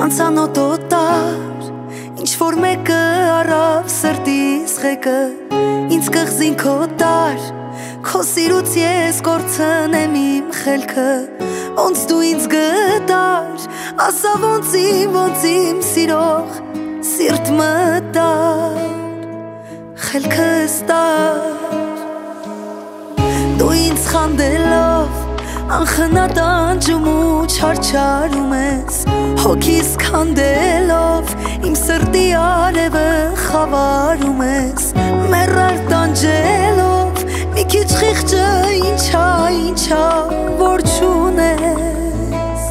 անցանոտ օտար, ինչ-որ մեկը առավ սրտիս ղեկը, ինձ կղզին քո տար, քո սիրուց ես կորցնեմ իմ խելքը, ոնց դու ինձ գտար, ասա ոնց իմ սիրող սիրտ մտար, խելքս տար, դու ինձ խանդելով անխնատ անջում ու չարչարում ես, հոգիս քանդելով իմ սրտի արևը խավարում ես, մեռար տանջելով մի քիչ խիղճը ինչա, որ չունես,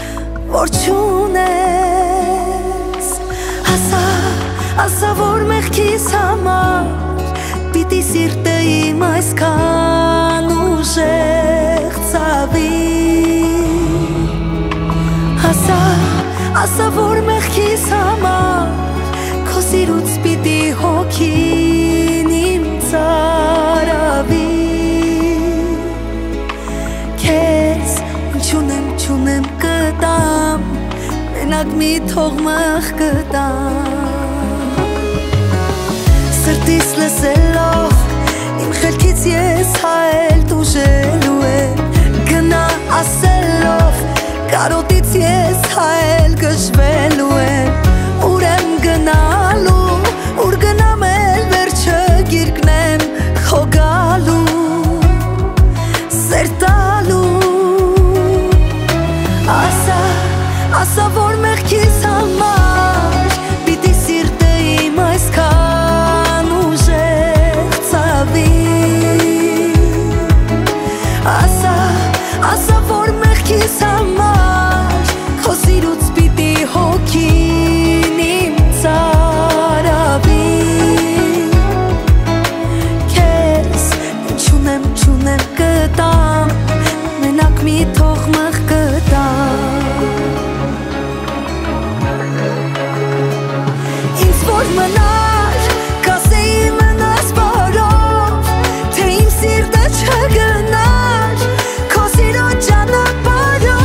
ասա որ մեղքիս համար պիտի սիրտը իմ այսքան ուժեղ ցավի, ասա որ մեղքիս համար քո սիրուց պիտի հոգին իմ ծարավի, քեզ չունեմ կտամ, մենակ մի թող մղկտամ, սրտիս լսելով իմ խելքից ես հայել տուժելու եմ, գնա ասելով կարոտից ես հայել գժվելու եմ, ուր եմ գնալու, ուր գնամ էլ վերջը գիրկնեմ խոգալու, սեր տալու, ասա որ մեղքիս համար պիտի սիրտը իմ այսքան ուժեղ ցավի, ասա որ մեղքիս համար քո սիրուց պիտի հոգին իմ ծարավի, քեզ չունեմ կտամ, մենակ մի թող մղկտամ, ինձ որ մնար կասեի մնաս բարով, թե իմ սիրտը չգնար քո սիրո ճանապարհով,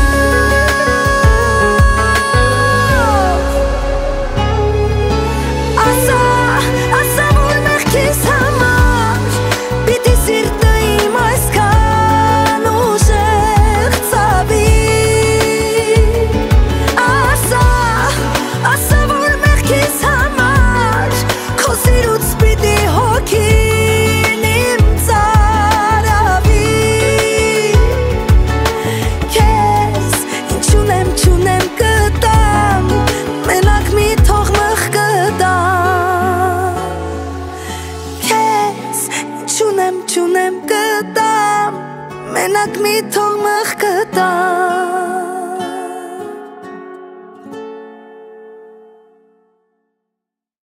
ասա որ մեղքիս համար պիտի սիրտը իմ այսքան ուժեղ ցավի, ասա որ մեղքիս համար քո սիրուց պիտի հոգին իմ ծարավի, քեզ չունեմ կտամ, մենակ մի թող մղկտամ, քեզ չունեմ կտամ, մենակ մի թող մղկտամ.